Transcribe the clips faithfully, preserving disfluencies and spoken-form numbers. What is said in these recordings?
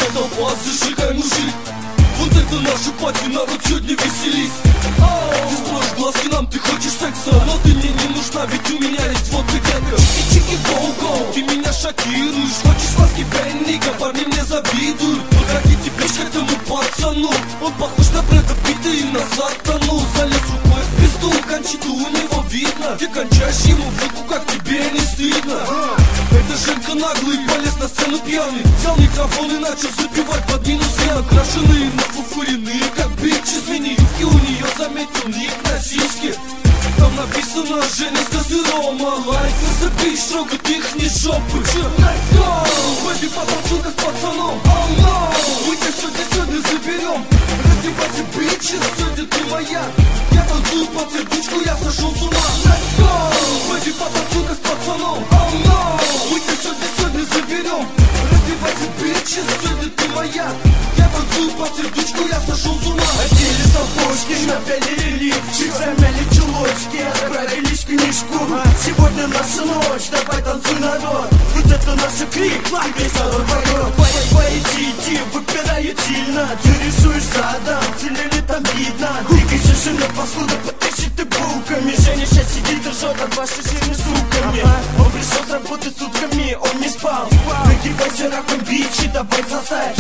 толпа, зажигай, мужик. Вот это наша пати, народ сегодня веселись. Ты строишь глазки нам, ты хочешь секса, но ты мне не нужна, ведь у меня есть водка, детка. Чики-чики-гоу-гоу, ты меня шокируешь. Хочешь ласки, бенника, парни мне завидуют. Погодите, ближе к этому пацану. Он похож на Брэда Питта и на сатану. Залез рукой в пизду, кончиту у него видно. Ты кончаешь ему в руку, как тебе не стыдно. Это Женька наглый, полез на сцену пьяный. Взял микрофон и начал запевать под минус я. Окрашенные, нафуфуренные, как бичи. Смени юбки, у нее заметил ник на сиське. Там написано Женя с козырома. Лайк за бич, трогают их не жопы. Let's go! Baby, потанцуй-ка с пацаном. Oh no! Мы тебя сегодня, сегодня заберем. Раздевайся, бичи, сегодня ты моя. Я танцую под сердечку, я сошел с ума. Let's go! Baby, потанцуй-ка с пацаном. Oh no! Мы тебя сегодня, сегодня заберем. Раздевайся, бичи, сегодня ты моя. Я танцую под сердечку, я сошел с ума. Одели сапожки, напялили лифчик, замяли чулочки, отправились в книжку. Сегодня наша ночь, давай танцуй, народ. Вот это наш крик, весь народ поет. Пойди, иди, выпирают сильно. Ты рисуешь задом, целили там видно. Двигайся, жена, паскуда, потащит ты булками. Женя сейчас сидит и ржет от вашей сильной суками. Он пришел с работы сутками, он не спал. Нагибайся раком, бичи, давай сосай.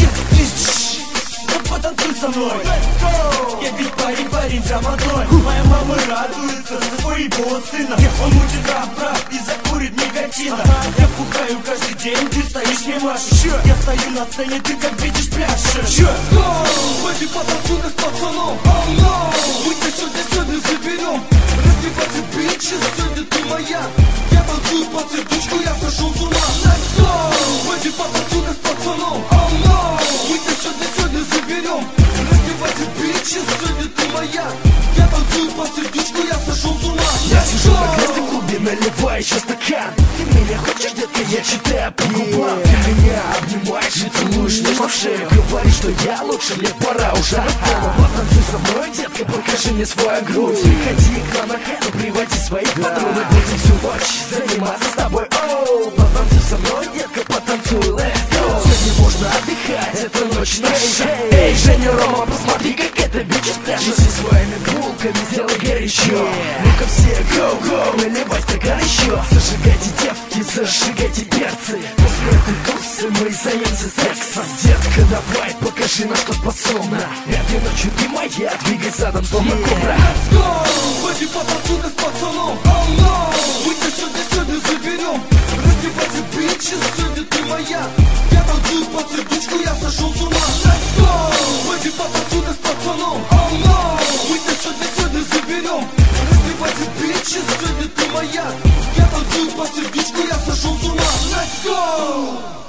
Да потанцуй со мной. Я ведь парень, парень за водой. Моя мама радуется за своего сына. Он мутит раб-раб и закурит никотина. Я пухаю каждый день, ты стоишь не машешь. Я стою на сцене, ты как видишь пляшешь. Baby, потанцуй-ка с пацаном. Oh no! Мы тебя сегодня, сегодня заберем. Раздевайся, бичи, сегодня ты моя. Я танцую под сердечку, я сошел с ума. Let's go! Baby, потанцуй-ка с пацаном. Oh no! Мы тебя сегодня, сегодня заберем. Раздевайся, бичи, сегодня ты моя. Я танцую под сердечку, я сошел с ума. Я сижу на грязном клубе, наливаю еще стакан. Ты меня хочешь, детка, я читаю по губам. Ты меня обнимаешь и целуешь нежно в шею. Говоришь, что я лучше, мне пора уже на сцену. Потанцуй со мной, детка, покажи мне свою грудь. Приходи к нам на хату, приводи своих подруг. Мы будем всю ночь заниматься с тобой. Оу, потанцуй со мной, детка, потанцуй, let's go. Сегодня можно отдыхать, это ночь наша. Эй, Женя, Рома, посмотри, как это бичи спрячут. Со своими булками сделай горячо. Ну-ка все, go-go, наливай стакан еще. Зажигайте девки, зажигайте перцы. После этой тусы мы займемся сексом. Детка, давай, покажи, на что способна. Этой ночью ты моя, двигай задом, словно кобра. Let's go! Baby, потанцуй-ка с пацаном. Oh no! Мы тебя сегодня, сегодня заберем. Раздевайся, бичи, сегодня ты моя. Я танцую под сердечку, я сошел с ума. Let's go! Baby, потанцуй-ка с пацаном. Oh no! Мы тебя сегодня, сегодня заберем. Раздевайся, бичи, сегодня ты моя. Я танцую под сердечку, я сошел с ума. Let's go!